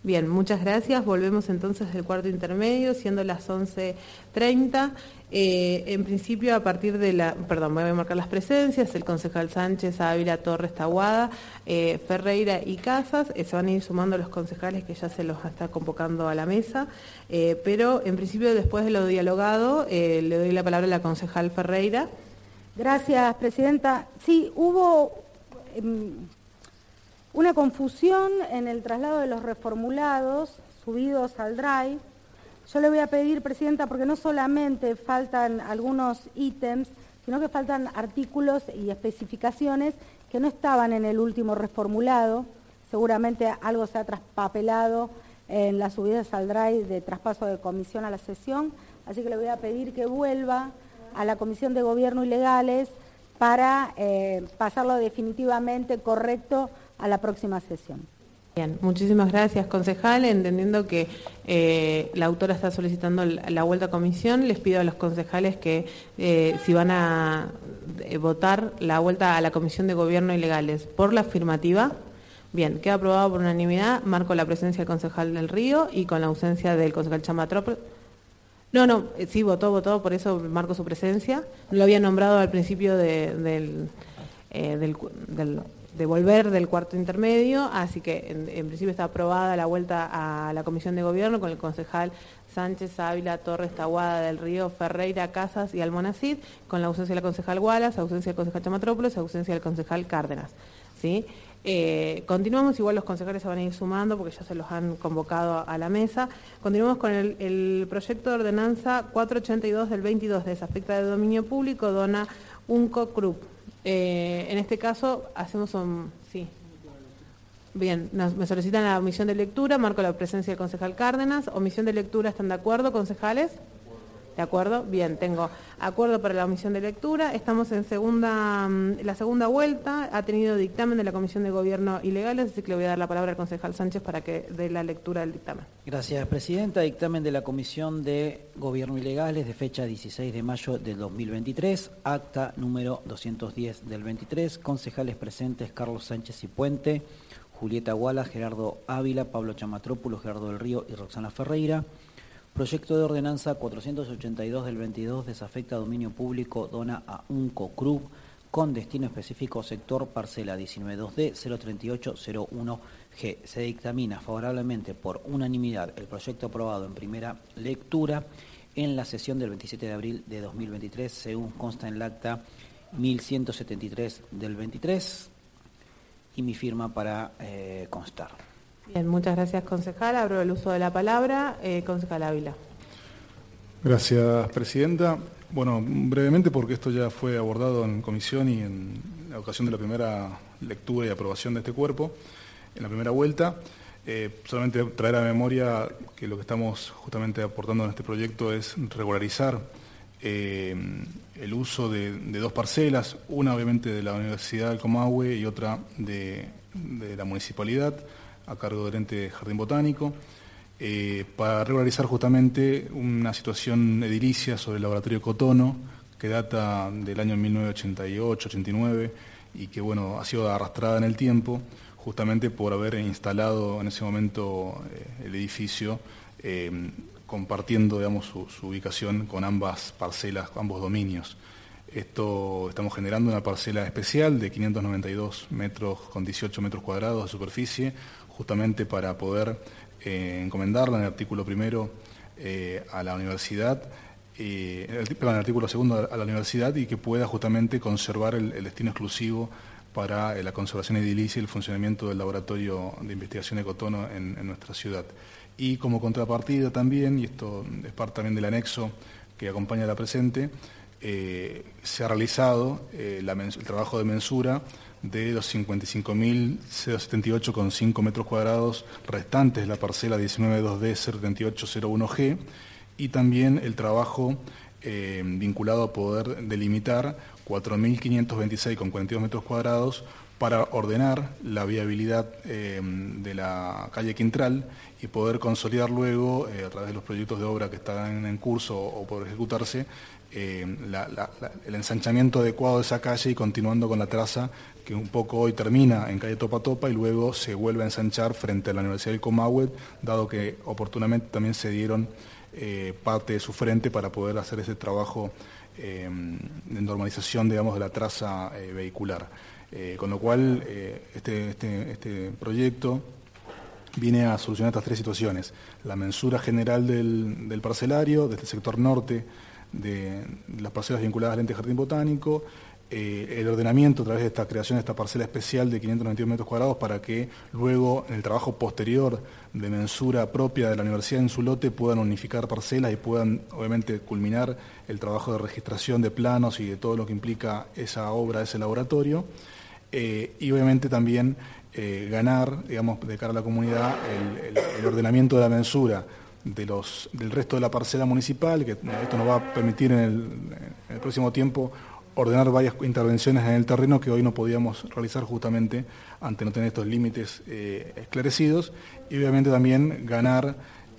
Bien, muchas gracias. Volvemos entonces del cuarto intermedio, siendo las 11:30. En principio, a partir de voy a marcar las presencias: el concejal Sánchez, Ávila, Torres, Taboada, Ferreira y Casas. Se van a ir sumando los concejales que ya se los está convocando a la mesa, pero en principio, después de lo dialogado, le doy la palabra a la concejal Ferreira. Gracias, presidenta. Sí, hubo una confusión en el traslado de los reformulados subidos al Drive. Yo le voy a pedir, presidenta, porque no solamente faltan algunos ítems, sino que faltan artículos y especificaciones que no estaban en el último reformulado. Seguramente algo se ha traspapelado en las subidas al Drive de traspaso de comisión a la sesión, así que le voy a pedir que vuelva a la Comisión de Gobierno y Legales para pasarlo definitivamente correcto a la próxima sesión. Bien, muchísimas gracias, concejal. Entendiendo que la autora está solicitando la vuelta a comisión, les pido a los concejales que si van a votar la vuelta a la Comisión de Gobierno y Legales por la afirmativa. Bien, queda aprobado por unanimidad. Marco la presencia del concejal del Río y con la ausencia del concejal Chamatrópolis. Sí, votó, por eso marco su presencia. Lo había nombrado al principio de volver del cuarto intermedio, así que en principio está aprobada la vuelta a la Comisión de Gobierno con el concejal Sánchez, Ávila, Torres, Taboada, del Río, Ferreira, Casas y Almonacid, con la ausencia de la concejal Wallace, ausencia del concejal Chamatrópolis, ausencia del concejal Cárdenas. ¿Sí? Continuamos, igual los concejales se van a ir sumando porque ya se los han convocado a la mesa. Continuamos con el proyecto de ordenanza 482 del 22, desafecta de dominio público, dona Unco Crup. En este caso hacemos sí. Bien, me solicitan la omisión de lectura, marco la presencia del concejal Cárdenas. Omisión de lectura, ¿están de acuerdo, concejales? ¿De acuerdo? Bien, tengo acuerdo para la omisión de lectura. Estamos en la segunda vuelta. Ha tenido dictamen de la Comisión de Gobierno y Legales, así que le voy a dar la palabra al concejal Sánchez para que dé la lectura del dictamen. Gracias, presidenta. Dictamen de la Comisión de Gobierno y Legales de fecha 16 de mayo del 2023, acta número 210 del 23. Concejales presentes: Carlos Sánchez y Puente, Julieta Guala, Gerardo Ávila, Pablo Chamatrópolis, Gerardo del Río y Roxana Ferreira. Proyecto de ordenanza 482 del 22, desafecta dominio público, dona a Unco Crup, con destino específico sector parcela 192D 03801G. Se dictamina favorablemente por unanimidad el proyecto aprobado en primera lectura en la sesión del 27 de abril de 2023, según consta en el acta 1173 del 23, y mi firma para constar. Bien, muchas gracias, concejal. Abro el uso de la palabra. Concejal Ávila. Gracias, presidenta. Bueno, brevemente, porque esto ya fue abordado en comisión y en la ocasión de la primera lectura y aprobación de este cuerpo, en la primera vuelta. Solamente traer a memoria que lo que estamos justamente aportando en este proyecto es regularizar el uso de dos parcelas, una obviamente de la Universidad del Comahue y otra de la municipalidad, a cargo del ente Jardín Botánico, para regularizar justamente una situación edilicia sobre el laboratorio Cotono, que data del año 1988-89 y que bueno, ha sido arrastrada en el tiempo, justamente por haber instalado en ese momento el edificio, compartiendo, digamos, su ubicación con ambas parcelas, ambos dominios. Estamos generando una parcela especial de 592 metros con 18 metros cuadrados de superficie, justamente para poder encomendarla en el artículo primero a la universidad, en el artículo segundo a la universidad, y que pueda justamente conservar el destino exclusivo para la conservación edilicia y el funcionamiento del laboratorio de investigación de Cotono en nuestra ciudad. Y como contrapartida también, y esto es parte también del anexo que acompaña a la presente, se ha realizado el trabajo de mensura de los 55.078,5 metros cuadrados restantes de la parcela 19.2D 03801G, y también el trabajo vinculado a poder delimitar 4.526,42 metros cuadrados para ordenar la viabilidad de la calle Quintral y poder consolidar luego, a través de los proyectos de obra que están en curso o por ejecutarse, el ensanchamiento adecuado de esa calle y continuando con la traza que un poco hoy termina en calle Topa Topa y luego se vuelve a ensanchar frente a la Universidad del Comahue, dado que oportunamente también se dieron parte de su frente para poder hacer ese trabajo de normalización, digamos, de la traza vehicular. Con lo cual, este proyecto viene a solucionar estas tres situaciones: la mensura general del parcelario, desde el sector norte de las parcelas vinculadas al ente Jardín Botánico, el ordenamiento a través de esta creación de esta parcela especial de 592 metros cuadrados para que luego, en el trabajo posterior de mensura propia de la universidad en su lote, puedan unificar parcelas y puedan, obviamente, culminar el trabajo de registración de planos y de todo lo que implica esa obra, ese laboratorio. Y obviamente también ganar, digamos, de cara a la comunidad, el ordenamiento de la mensura del resto de la parcela municipal, que esto nos va a permitir en el próximo tiempo ordenar varias intervenciones en el terreno que hoy no podíamos realizar justamente ante no tener estos límites esclarecidos, y obviamente también ganar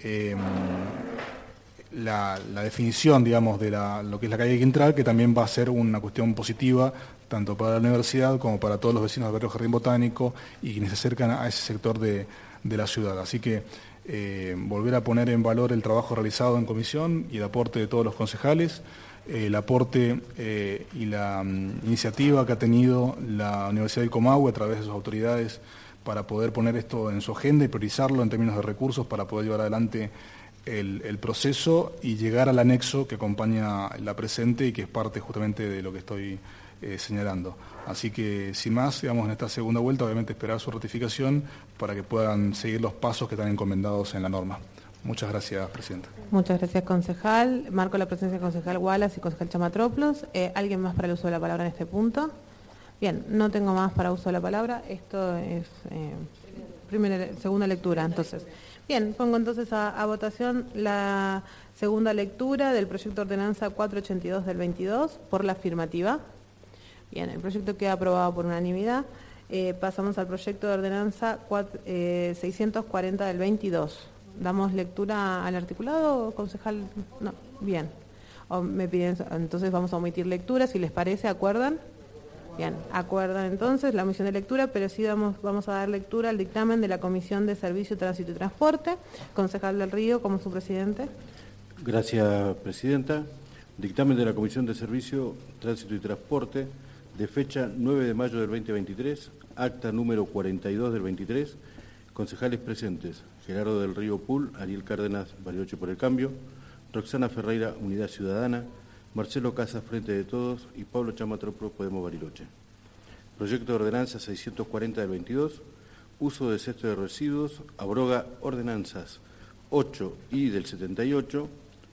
la definición, digamos, de lo que es la calle Quintral, que también va a ser una cuestión positiva tanto para la universidad como para todos los vecinos del barrio Jardín Botánico y quienes se acercan a ese sector de la ciudad. Así que volver a poner en valor el trabajo realizado en comisión y el aporte de todos los concejales, el aporte y la iniciativa que ha tenido la Universidad del Comahue a través de sus autoridades para poder poner esto en su agenda y priorizarlo en términos de recursos para poder llevar adelante el proceso y llegar al anexo que acompaña la presente y que es parte justamente de lo que estoy señalando. Así que, sin más, digamos, en esta segunda vuelta, obviamente esperar su ratificación para que puedan seguir los pasos que están encomendados en la norma. Muchas gracias, Presidenta. Muchas gracias, concejal. Marco la presencia del concejal Wallace y concejal Chamatropoulos. ¿Alguien más para el uso de la palabra en este punto? Bien, no tengo más para uso de la palabra. Esto es segunda lectura, entonces. Bien, pongo entonces a votación la segunda lectura del proyecto de ordenanza 482 del 22 por la afirmativa. Bien, el proyecto queda aprobado por unanimidad. Pasamos al proyecto de ordenanza 640 del 22. ¿Damos lectura al articulado, concejal? No, bien. O me piden, entonces vamos a omitir lectura, si les parece, ¿acuerdan? Bien, acuerdan entonces la omisión de lectura, pero sí vamos a dar lectura al dictamen de la Comisión de Servicio, Tránsito y Transporte. Concejal del Río, como su presidente. Gracias, Presidenta. Dictamen de la Comisión de Servicio, Tránsito y Transporte, de fecha 9 de mayo del 2023, acta número 42 del 23, concejales presentes: Gerardo del Río Pool, Ariel Cárdenas, Bariloche por el Cambio, Roxana Ferreira, Unidad Ciudadana, Marcelo Casas, Frente de Todos, y Pablo Chamatropoulos, Podemos Bariloche. Proyecto de ordenanza 640 del 22, uso de cesto de residuos, abroga ordenanzas 8 y del 78,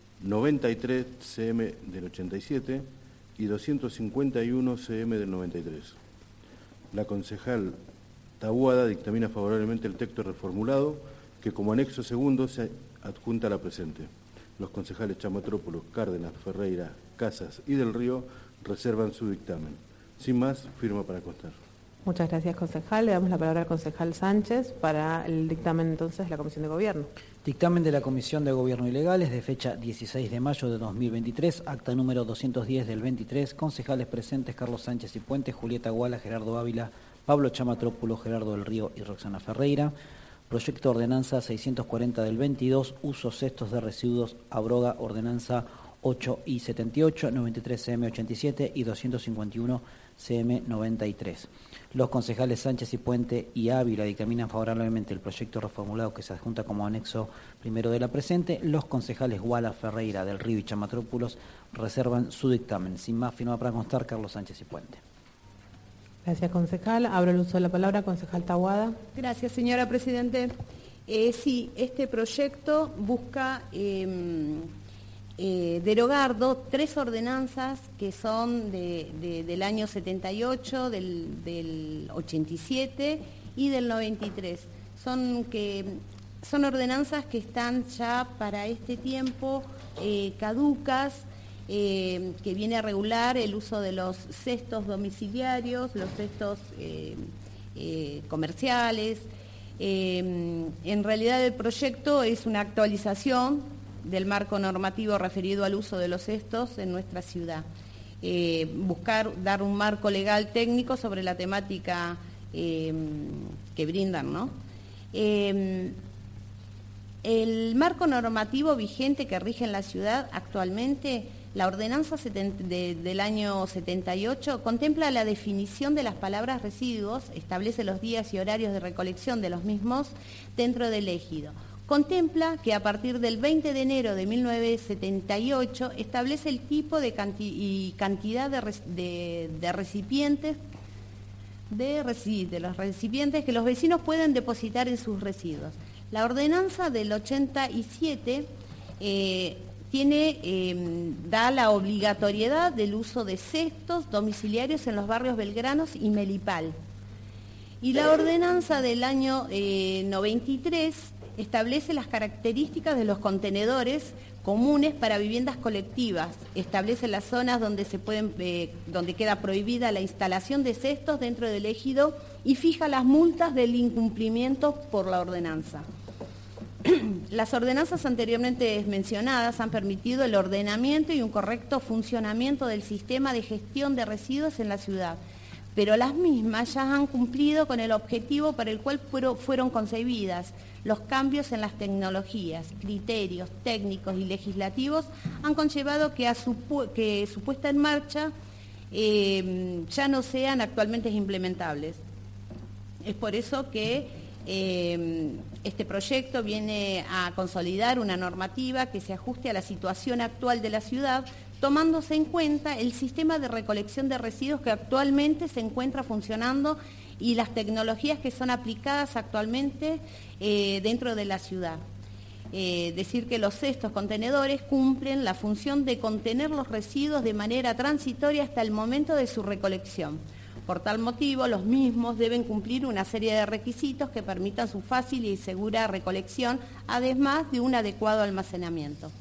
93 CM del 87 y 251 CM del 93. La concejal Taboada dictamina favorablemente el texto reformulado, que como anexo segundo se adjunta a la presente. Los concejales Chamatropoulos, Cárdenas, Ferreira, Casas y del Río reservan su dictamen. Sin más, firma para constar. Muchas gracias, concejal. Le damos la palabra al concejal Sánchez para el dictamen entonces de la Comisión de Gobierno. Dictamen de la Comisión de Gobierno y Legales de fecha 16 de mayo de 2023, acta número 210 del 23, concejales presentes: Carlos Sánchez y Puente, Julieta Guala, Gerardo Ávila, Pablo Chamatropoulos, Gerardo del Río y Roxana Ferreira. Proyecto de ordenanza 640 del 22, uso cestos de residuos, abroga ordenanza 8 y 78, 93 CM 87 y 251 CM 93. Los concejales Sánchez y Puente y Ávila dictaminan favorablemente el proyecto reformulado que se adjunta como anexo primero de la presente. Los concejales Guala, Ferreira, del Río y Chamatropoulos reservan su dictamen. Sin más, firma para constar Carlos Sánchez y Puente. Gracias, concejal. Abro el uso de la palabra, concejal Taboada. Gracias, señora Presidente. Sí, este proyecto busca derogar tres ordenanzas que son del año 78, del 87 y del 93. Son ordenanzas que están ya para este tiempo caducas. que viene a regular el uso de los cestos domiciliarios, los cestos comerciales. En realidad el proyecto es una actualización del marco normativo referido al uso de los cestos en nuestra ciudad. Buscar dar un marco legal técnico sobre la temática que brindan, ¿no? El marco normativo vigente que rige en la ciudad actualmente, la ordenanza del año 78, contempla la definición de las palabras residuos, establece los días y horarios de recolección de los mismos dentro del ejido. Contempla que a partir del 20 de enero de 1978 establece el tipo y cantidad de recipientes de los recipientes que los vecinos pueden depositar en sus residuos. La ordenanza del 87 da la obligatoriedad del uso de cestos domiciliarios en los barrios Belgranos y Melipal. Y la ordenanza del año 93 establece las características de los contenedores comunes para viviendas colectivas, establece las zonas donde donde queda prohibida la instalación de cestos dentro del ejido y fija las multas del incumplimiento por la ordenanza. Las ordenanzas anteriormente mencionadas han permitido el ordenamiento y un correcto funcionamiento del sistema de gestión de residuos en la ciudad, pero las mismas ya han cumplido con el objetivo para el cual fueron concebidas. Los cambios en las tecnologías, criterios técnicos y legislativos han conllevado que su puesta en marcha ya no sean actualmente implementables. Es por eso que este proyecto viene a consolidar una normativa que se ajuste a la situación actual de la ciudad, tomándose en cuenta el sistema de recolección de residuos que actualmente se encuentra funcionando y las tecnologías que son aplicadas actualmente dentro de la ciudad. Decir que los cestos contenedores cumplen la función de contener los residuos de manera transitoria hasta el momento de su recolección. Por tal motivo, los mismos deben cumplir una serie de requisitos que permitan su fácil y segura recolección, además de un adecuado almacenamiento.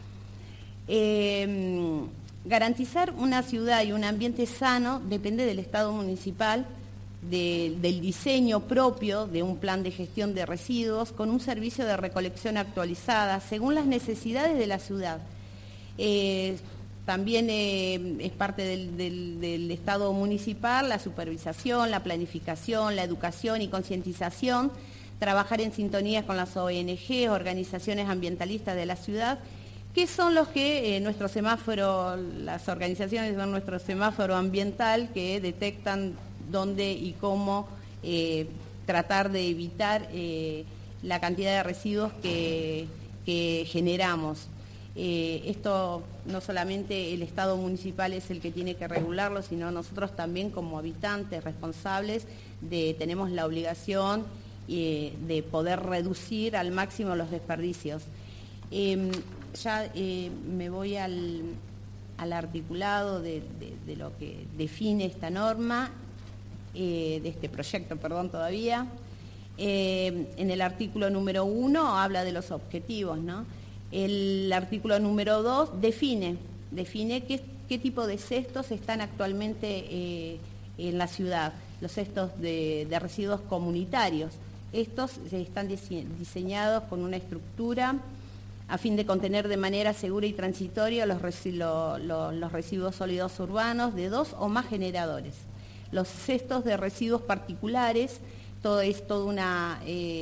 Garantizar una ciudad y un ambiente sano depende del Estado municipal, del diseño propio de un plan de gestión de residuos con un servicio de recolección actualizada según las necesidades de la ciudad. También es parte del Estado municipal la supervisación, la planificación, la educación y concientización, trabajar en sintonía con las ONG, organizaciones ambientalistas de la ciudad, que son los que nuestro semáforo, las organizaciones son nuestro semáforo ambiental que detectan dónde y cómo tratar de evitar la cantidad de residuos que generamos. Esto no solamente el Estado municipal es el que tiene que regularlo, sino nosotros también como habitantes responsables tenemos la obligación de poder reducir al máximo los desperdicios. Ya me voy al articulado de lo que define esta norma, de este proyecto, todavía. En el artículo número 1 habla de los objetivos, ¿no? El artículo número 2 define qué tipo de cestos están actualmente en la ciudad, los cestos de residuos comunitarios. Estos están diseñados con una estructura a fin de contener de manera segura y transitoria los residuos sólidos urbanos de 2 o más generadores. Los cestos de residuos particulares, todo es toda una,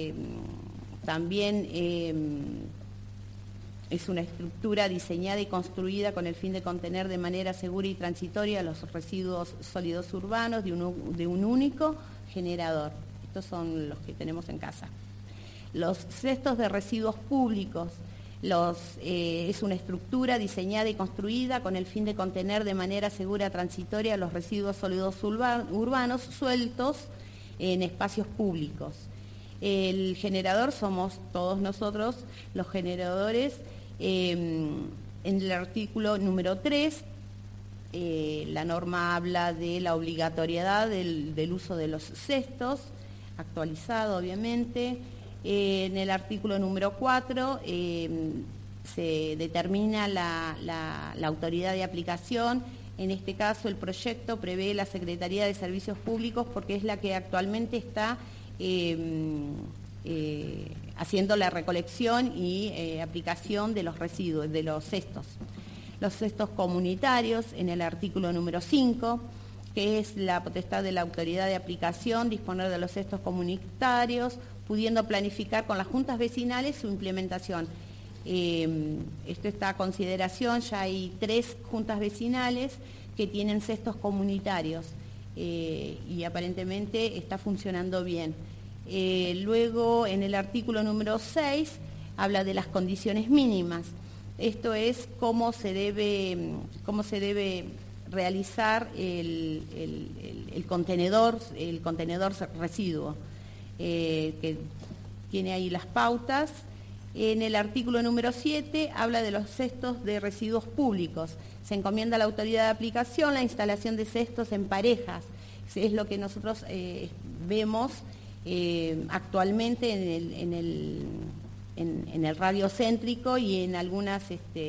también es una estructura diseñada y construida con el fin de contener de manera segura y transitoria los residuos sólidos urbanos de un único generador. Estos son los que tenemos en casa. Los cestos de residuos públicos, es una estructura diseñada y construida con el fin de contener de manera segura y transitoria los residuos sólidos urbanos sueltos en espacios públicos. El generador somos todos nosotros, los generadores. En el artículo número 3, la norma habla de la obligatoriedad del uso de los cestos, actualizado obviamente. En el artículo número 4 se determina la autoridad de aplicación. En este caso, el proyecto prevé la Secretaría de Servicios Públicos porque es la que actualmente está haciendo la recolección y aplicación de los residuos, de los cestos. Los cestos comunitarios, en el artículo número 5, que es la potestad de la autoridad de aplicación, disponer de los cestos comunitarios, pudiendo planificar con las juntas vecinales su implementación. Esto está a consideración, ya hay 3 juntas vecinales que tienen cestos comunitarios y aparentemente está funcionando bien. Luego, en el artículo número 6, habla de las condiciones mínimas. Esto es cómo se debe realizar el contenedor residuo, que tiene ahí las pautas. En el artículo número 7 habla de los cestos de residuos públicos. Se encomienda a la autoridad de aplicación la instalación de cestos en parejas. Es lo que nosotros vemos actualmente en el radio céntrico y en algunos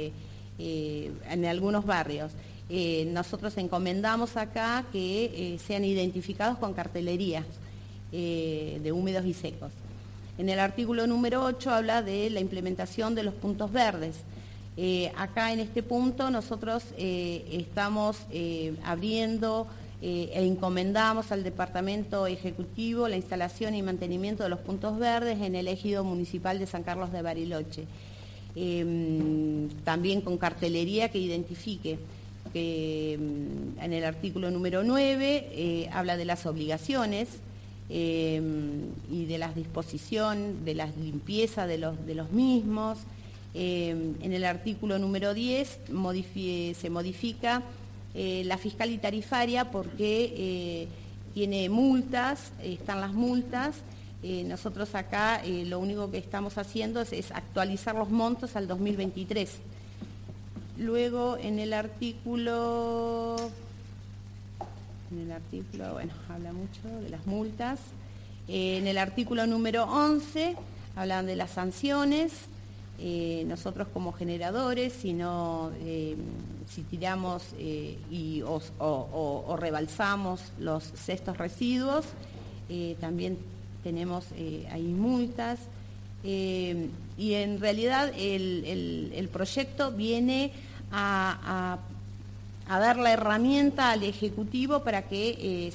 barrios. Nosotros encomendamos acá que sean identificados con cartelerías de húmedos y secos. En el artículo número 8 habla de la implementación de los puntos verdes. Acá en este punto nosotros estamos abriendo e encomendamos al Departamento Ejecutivo la instalación y mantenimiento de los puntos verdes en el ejido municipal de San Carlos de Bariloche. También con cartelería que identifique. En el artículo número 9 habla de las obligaciones y de la disposición, de la limpieza de los mismos. En el artículo número 10 se modifica la fiscal y tarifaria porque tiene multas, están las multas. Nosotros acá lo único que estamos haciendo es actualizar los montos al 2023. Luego en el artículo, bueno, habla mucho de las multas. En el artículo número 11 hablan de las sanciones. Nosotros como generadores, si tiramos o rebalsamos los cestos residuos, también tenemos ahí multas. Y en realidad el proyecto viene a dar la herramienta al Ejecutivo para que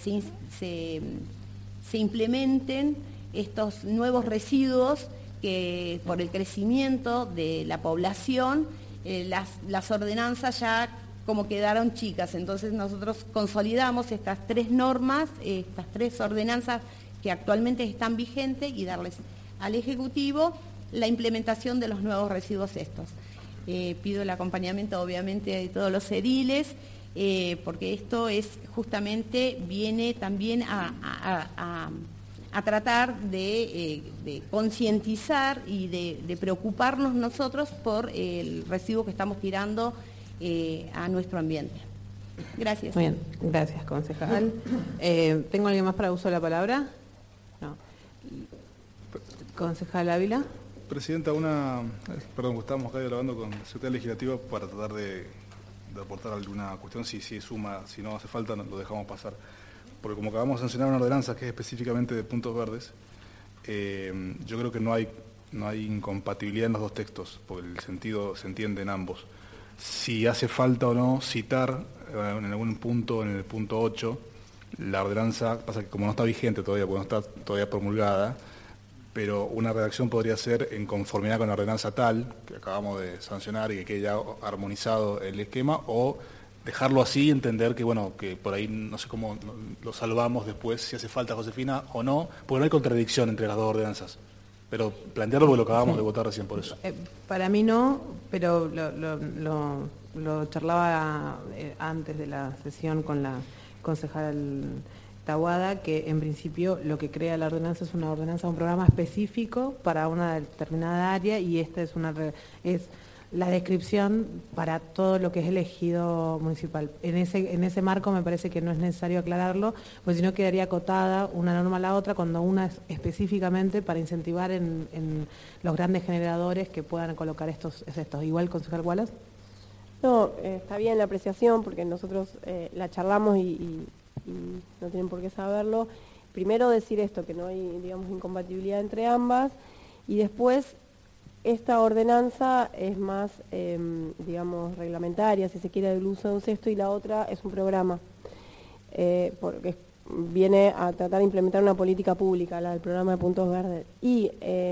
se implementen estos nuevos residuos que por el crecimiento de la población, las ordenanzas ya como quedaron chicas. Entonces nosotros consolidamos estas 3 normas, estas 3 ordenanzas que actualmente están vigentes y darles al Ejecutivo la implementación de los nuevos residuos estos. Pido el acompañamiento obviamente de todos los ediles, porque esto justamente viene también a tratar de concientizar y de preocuparnos nosotros por el residuo que estamos tirando a nuestro ambiente. Gracias. Muy bien, gracias, concejal. ¿Tengo alguien más para uso de la palabra? No. Concejal Ávila. Presidenta, perdón, estábamos acá dialogando con la Secretaría Legislativa para tratar de aportar alguna cuestión, si suma, si no hace falta, lo dejamos pasar. Porque como acabamos de sancionar una ordenanza que es específicamente de puntos verdes, yo creo que no hay incompatibilidad en los 2 textos, porque el sentido se entiende en ambos. Si hace falta o no citar en algún punto, en el punto 8, la ordenanza, pasa que como no está vigente todavía, porque no está todavía promulgada, pero una redacción podría ser en conformidad con la ordenanza tal, que acabamos de sancionar y que quede ya armonizado el esquema, o dejarlo así y entender que, bueno, que por ahí no sé cómo lo salvamos después, si hace falta, Josefina, o no, porque no hay contradicción entre las 2 ordenanzas. Pero plantearlo porque lo acabamos de votar recién por eso. Para mí no, pero lo charlaba antes de la sesión con la concejal Tahuada, que en principio lo que crea la ordenanza es un programa específico para una determinada área, y esta es la descripción para todo lo que es el ejido municipal. En ese marco me parece que no es necesario aclararlo, porque si no quedaría acotada una norma a la otra, cuando una es específicamente para incentivar en los grandes generadores que puedan colocar estos. Igual, concejal Wallace. No, está bien la apreciación, porque nosotros la charlamos y no tienen por qué saberlo. Primero decir esto, que no hay, digamos, incompatibilidad entre ambas, y después esta ordenanza es más, digamos, reglamentaria, si se quiere, del uso de un cesto, y la otra es un programa, porque viene a tratar de implementar una política pública, la del programa de puntos verdes. Y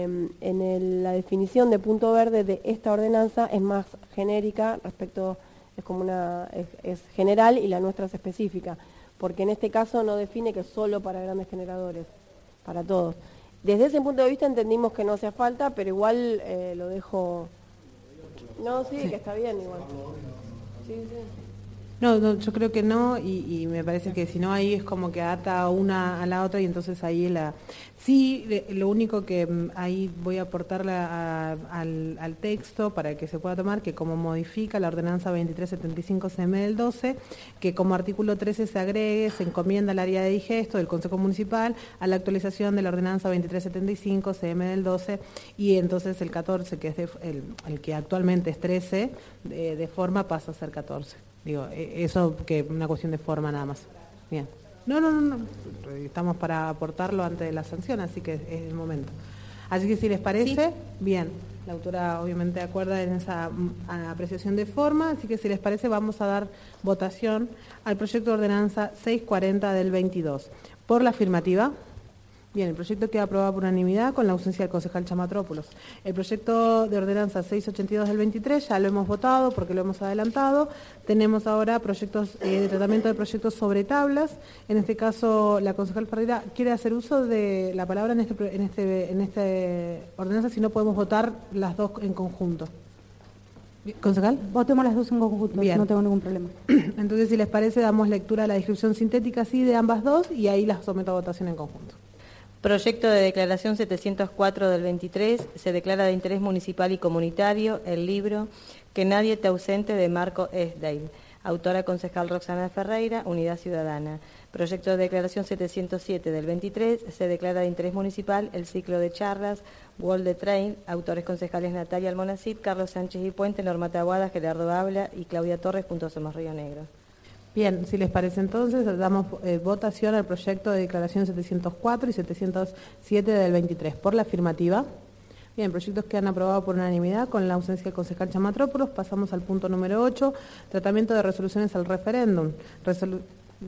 la definición de punto verde de esta ordenanza es más genérica respecto, es general, y la nuestra es específica, porque en este caso no define que solo para grandes generadores, para todos. Desde ese punto de vista entendimos que no hacía falta, pero igual lo dejo... No, sí, que está bien igual. Sí. No, yo creo que no, y me parece que si no ahí es como que ata una a la otra, y entonces ahí Sí, lo único que ahí voy a aportarle al texto para que se pueda tomar, que como modifica la ordenanza 2375 CM del 12, que como artículo 13 se encomienda al área de digesto del Consejo Municipal a la actualización de la ordenanza 2375 CM del 12, y entonces el 14, que es el que actualmente es 13, de forma pasa a ser 14. Digo, eso que una cuestión de forma nada más. Bien. No. Estamos para aportarlo antes de la sanción, así que es el momento. Así que si les parece, bien. La autora obviamente acuerda en esa apreciación de forma, así que si les parece vamos a dar votación al proyecto de ordenanza 640 del 22. Por la afirmativa. Bien, el proyecto queda aprobado por unanimidad con la ausencia del concejal Chamatrópolos. El proyecto de ordenanza 682 del 23 ya lo hemos votado porque lo hemos adelantado. Tenemos ahora proyectos de tratamiento de proyectos sobre tablas. En este caso, la concejal Ferreira quiere hacer uso de la palabra en esta ordenanza, si no podemos votar las dos en conjunto. ¿Concejal? Votemos las dos en conjunto, bien. No tengo ningún problema. Entonces, si les parece, damos lectura a la descripción sintética sí, de ambas dos, y ahí las someto a votación en conjunto. Proyecto de declaración 704 del 23, se declara de interés municipal y comunitario el libro Que nadie te ausente de Marco Esdale, autora concejal Roxana Ferreira, Unidad Ciudadana. Proyecto de declaración 707 del 23, se declara de interés municipal el ciclo de charlas World the Train, autores concejales Natalia Almonacid, Carlos Sánchez y Puente, Norma Taboada, Gerardo Habla y Claudia Torres, Somos Río Negro. Bien, si les parece entonces, damos votación al proyecto de declaración 704 y 707 del 23. Por la afirmativa. Bien, proyectos que han aprobado por unanimidad con la ausencia del concejal Chamatrópolos. Pasamos al punto número 8, tratamiento de resoluciones al referéndum. Resolución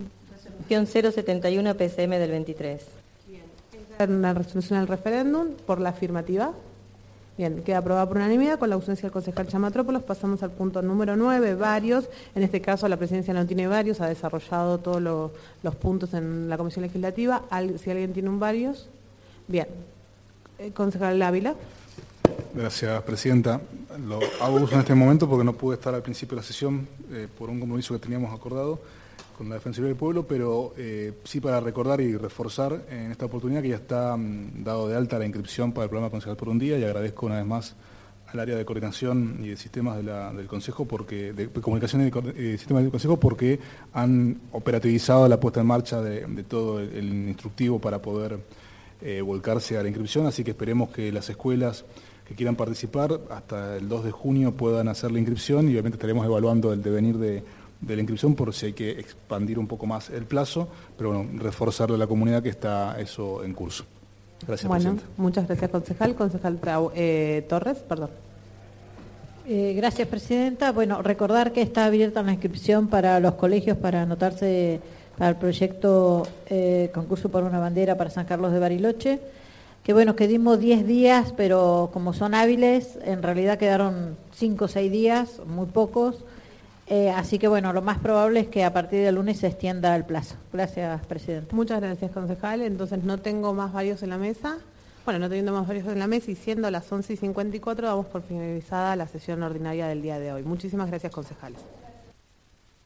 071 PCM del 23. Bien, una resolución al referéndum por la afirmativa. Bien, queda aprobada por unanimidad con la ausencia del concejal Chamatrópolos. Pasamos al punto número 9, varios. En este caso la presidencia no tiene varios, ha desarrollado todos los puntos en la comisión legislativa. Si alguien tiene un varios. Bien. Concejal Ávila. Gracias, presidenta. Lo hago uso en este momento porque no pude estar al principio de la sesión por un compromiso que teníamos acordado con la Defensoría del Pueblo, pero sí para recordar y reforzar en esta oportunidad que ya está dado de alta la inscripción para el programa Concejal por un Día, y agradezco una vez más al área de coordinación y de sistemas del Consejo, de comunicación y sistemas del Consejo, porque han operativizado la puesta en marcha de todo el instructivo para poder volcarse a la inscripción, así que esperemos que las escuelas que quieran participar hasta el 2 de junio puedan hacer la inscripción, y obviamente estaremos evaluando el devenir de la inscripción por si hay que expandir un poco más el plazo, pero bueno, reforzarle a la comunidad que está eso en curso. Gracias, presidenta. Muchas gracias, concejal. Concejal Torres, perdón. Gracias, presidenta. Bueno, recordar que está abierta la inscripción para los colegios para anotarse para el proyecto Concurso por una Bandera para San Carlos de Bariloche, que bueno, que dimos 10 días, pero como son hábiles, en realidad quedaron 5 o 6 días, muy pocos. Así que bueno, lo más probable es que a partir del lunes se extienda el plazo. Gracias, presidenta. Muchas gracias, concejal. Entonces no tengo más varios en la mesa. Bueno, no teniendo más varios en la mesa y siendo las 11:54, damos por finalizada la sesión ordinaria del día de hoy. Muchísimas gracias, concejales.